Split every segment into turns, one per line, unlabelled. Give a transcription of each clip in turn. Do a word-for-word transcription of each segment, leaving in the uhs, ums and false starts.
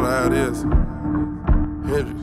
know how it is. Hendrix.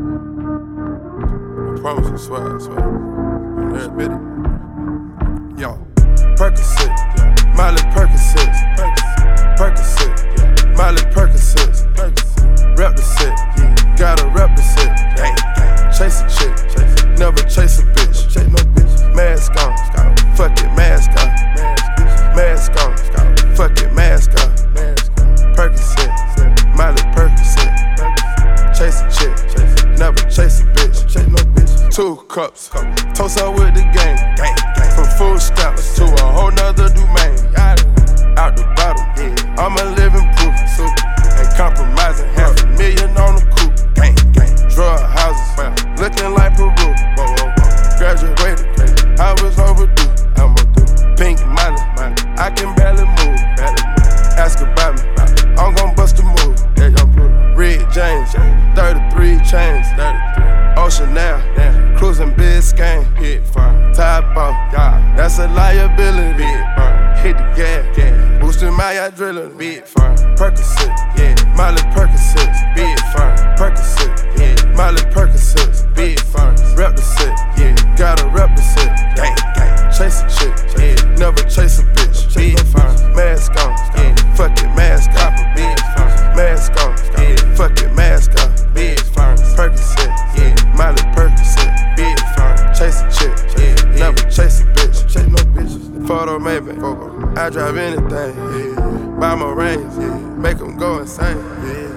I promise I swear, I swear. Let's bit it. Yo. Percocet, yeah. Miley Percocet, Percocet, Miley Percocet, rep the set, yeah. Gotta rep the set, gang, gang. Chase a chick, chase. Never chase a bitch, chase no bitch. Mask on, fuck it, mask on, mask on, fuck it, mask on. Percocet, Miley Percocet, chase a chick, chase. Never chase a bitch, chase no bitch. Two cups, toast up with the gang, gang, gang. From food stamps to a whole nother domain. Out the bottom, yeah. I'm a living proof, so ain't compromising. Half a million on the coupe, gang, gang. Drug houses, looking like Peru. Whoa, whoa, whoa. Graduated, I was overdue. I'm a do pink money, I can barely move. Barely move. Ask about me, I'm gon' bust a move. Yeah, Red James, thirty-three chains, thirty-three. Ocean now, cruising Biscayne, hit fun. Top off, yeah, that's a liability. Big fun. Hit the gas, gas. Boosting my adrenaline, big fun. Percocet, yeah, Miley Percocet, big fun. Percocet, yeah, Miley Percocet, big fun. Rep the set, yeah, gotta rep the set, gang, gang. Chase a chick, yeah, never chase a bitch, big fun. Mask on, yeah, fuck it, mask on, big fun. Mask on, yeah, fuck it, mask on, big fun. Percocet, yeah, Miley Percocet, big fun. Chase a chick, yeah, never chase a bitch, chase no bitches. Photo maybe, I drive anything, yeah. Buy my rings, yeah. Make them go insane, yeah.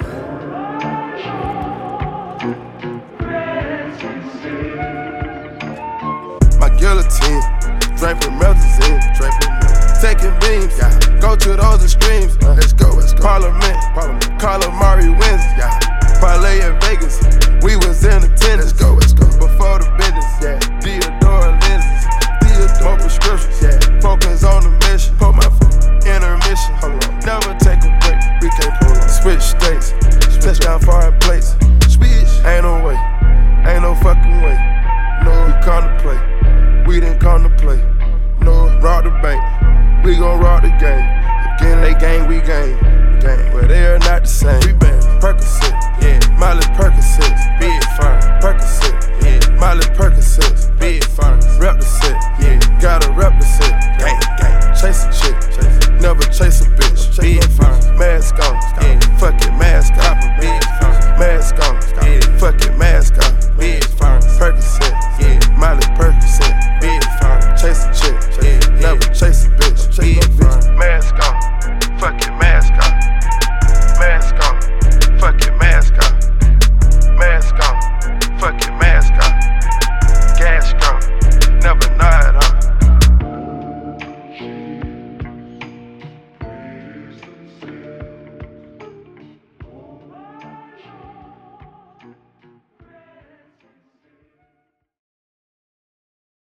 My guillotine, draping melazine, draping taking beams, yeah. Go to those extremes, uh, let's go, let's go. Parliament, Parliament. Calamari wins, yeah. Parlay in Vegas, we was in attendance, let's go, let's go. Before the business, yeah. Theodore lenses, Theodore more prescriptions, yeah. Focus on the mission, put my foot, intermission, hold on. Never take a break, we can't pull on. Switch states, touchdown foreign plates, switch, ain't no way, ain't no fucking way. No, we come to play, we didn't come to play. No, rob the bank, we gon' rob the game. Again, they gang, we gang, gang. But they are not the same. We been Percocet, yeah, Miley Percocet, big fun. Percocet, yeah, Miley Percocet, big fun. Rep the set, yeah, gotta rep the set, gang, gang. Chase a chick, chase. Never chase a bitch, big fun. Mask on.